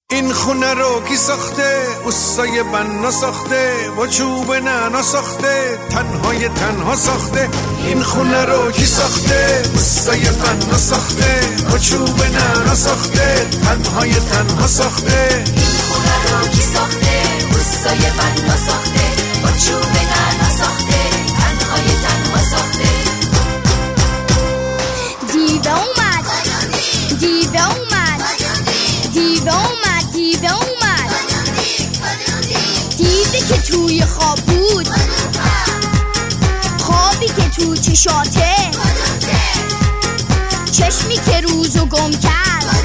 این خونه رو کی ساخته؟ اوستای بنا ساخته، با چوب نعنا ساخته، تنها ساخته. این خونه رو کی ساخته؟ اوستای بنا ساخته، با چوب نعنا ساخته، تنها ساخته. این خونه رو کی ساخته؟ اوستای بنا ساخته، با چوب نعنا ساخته، تنها ساخته. دیوه اومد، دیوه اومد، دیوه اومد، دیوه اومد، دیوه که توی خواب بود، خوابی که تو چشاته، چشمی که روزو گم کرد،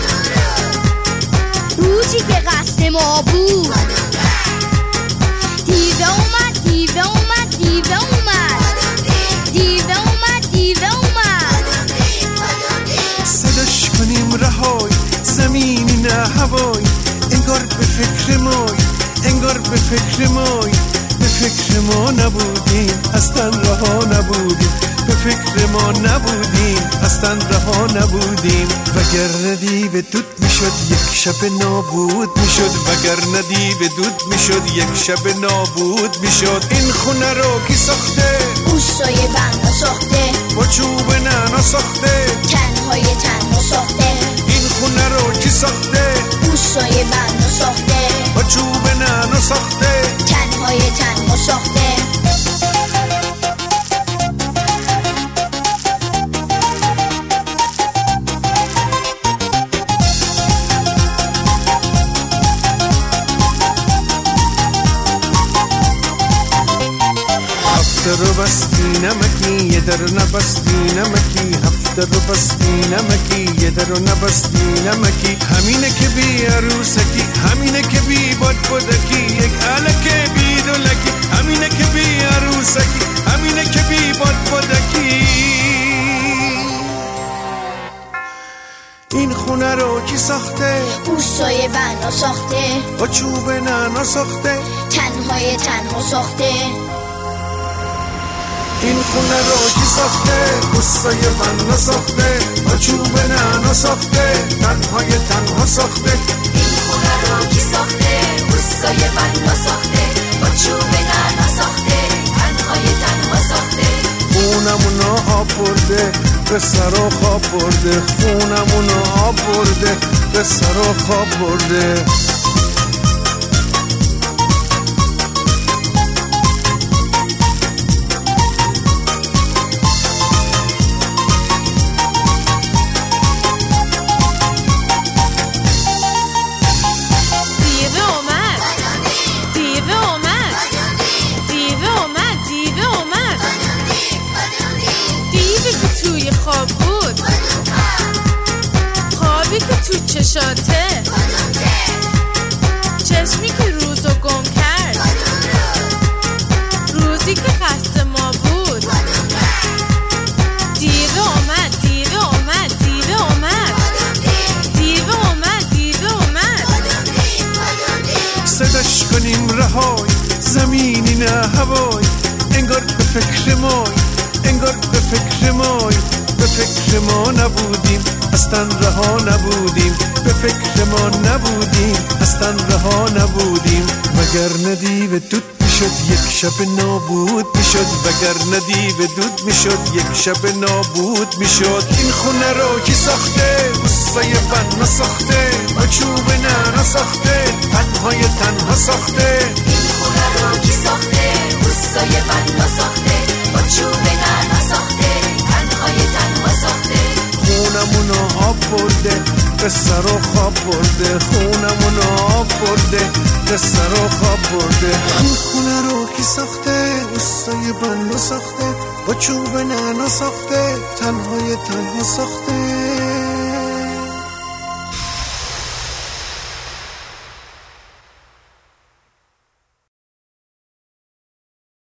روزی که قصد ما بود. دیوه اومد، دیوه اومد، دیوه اومد، دیوه اومد، دیوه اومد. صداش کنیم رهای، زمینی نه هوای، انگار به فکر مای، انگار به فکر مای. به فکر ما نبودیم، اصلا رها نبودیم، به فکر ما نبودیم، اصلا رها نبودیم. وگرنه دیو دود میشد یک شب نابود میشد، وگرنه دیو دود میشد یک شب نابود میشد. این خونه رو کی ساخته؟ اوستای بنا ساخته، با چوب نعنا ساخته، تنها ساخته. این خونه رو کی ساخته؟ اوستای بنا ساخته، با چوب نعنا ساخته، تنها ساخته. هفته رو بستی نمکی یه در نبستی نمکی، هفته رو بستی نمکی یه در رو نبستی نمکی. همینه که بی عروسکی، همینه که بی بادکی، یک علکه بی دولکی، همینه که بی عروسکی، همینه که بی بادکی. این خونه رو کی ساخته؟ اوستای بنا ساخته، با چوب نعنا ساخته، تنها ساخته. این خونه رو کی ساخته؟ اوستای بنا ساخته، با چوب نعنا ساخته، تنها ساخته. این خونه رو کی ساخته؟ اوستای بنا ساخته، با چوب نعنا ساخته، تنها ساخته. خونمونو آب برده، به سر و خواب برده، خونمونو آب برده، به سر و خواب برده. خواب بود، خوابی که تو چشاته، چشمی که روزو گم کرد، روزی که قصد ما بود. دیوه اومد، دیوه اومد، دیوه اومد، دیوه اومد، دیوه اومد. صداش کنیم رهای، زمینی نه هوای، انگار به فکر مای، انگار به فکر مای. به فکر ما نبودیم، اصلا رها نبودیم، به فکر ما نبودیم، اصلا رها نبودیم. وگرنه دیو دود میشد یک شب نابود میشد، وگرنه دیو دود میشد یک شب نابود میشد. این خونه رو کی ساخته؟ اوستای بنا ساخته، با چوب نعنا ساخته، تنها ساخته. این خونه رو کی ساخته؟ اوستای بنا ساخته، با چوب نعنا ساخته، تنها ساخته. خونمونو آب برده، به سر و خواب برده، خونمونو آب برده، به سر و خواب برده. این خونه رو کی ساخته؟ اوستای بنا ساخته، با چوب نعنا ساخته، تنها ساخته.